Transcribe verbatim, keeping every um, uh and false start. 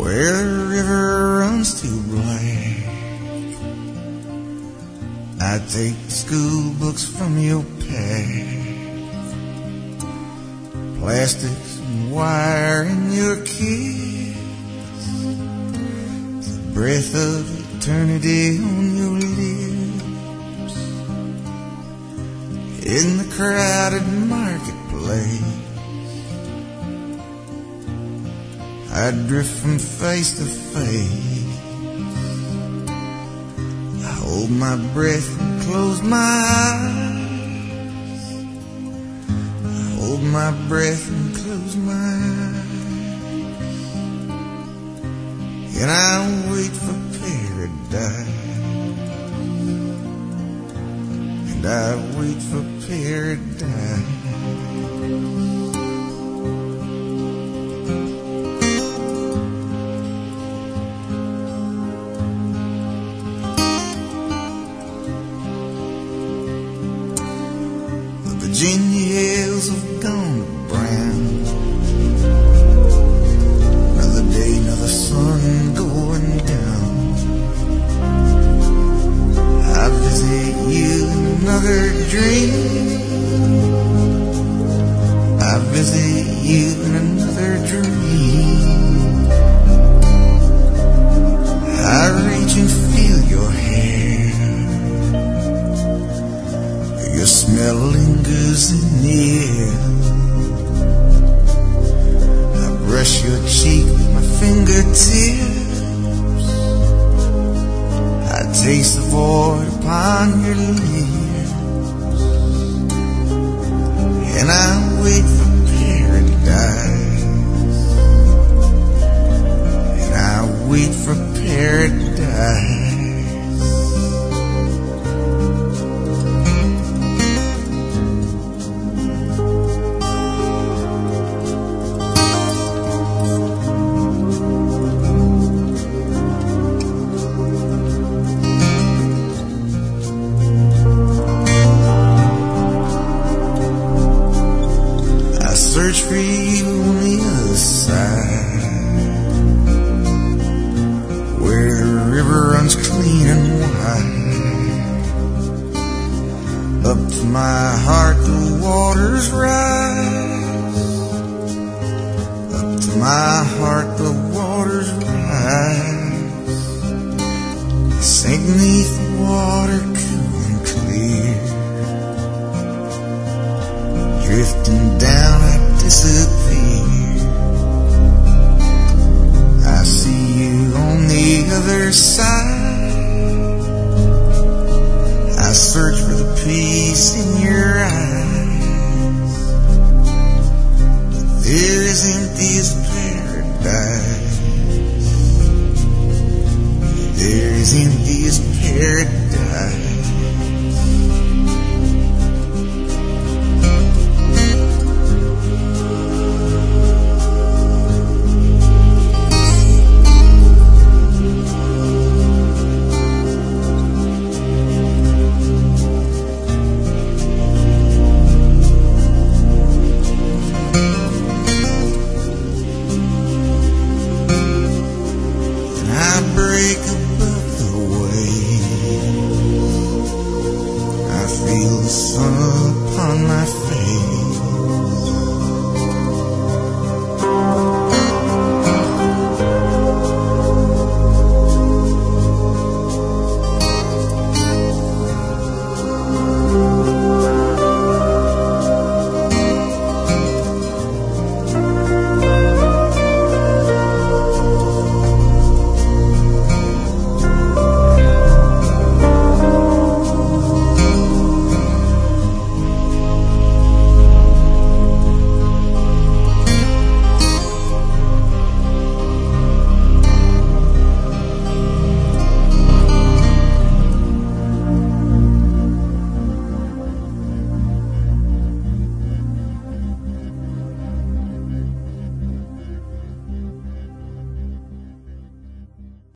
where the river runs too black. I take the school books from your pack, plastics and wire in your kiss, the breath of eternity on your lips. In the crowded marketplace, I drift from face to face. I hold my breath and close my eyes. I hold my breath and close my eyes. And I wait for paradise. And I wait for paradise. Virginia hills have gone to brown. Another day, another sun going down. I visit you in another dream. I visit you in another dream. I reach and feel your hair. Your smell lingers in the air. I brush your cheek with my fingertips. I taste the void upon your lips. And I wait for paradise. And I wait for paradise. Search for you on the other side, where the river runs clean and wide. Up to my heart the waters rise. Up to my heart the waters rise. I sink beneath the water cool and clear. Drifting down I disappear. I see you on the other side. I search for the peace in your eyes, but they're as empty as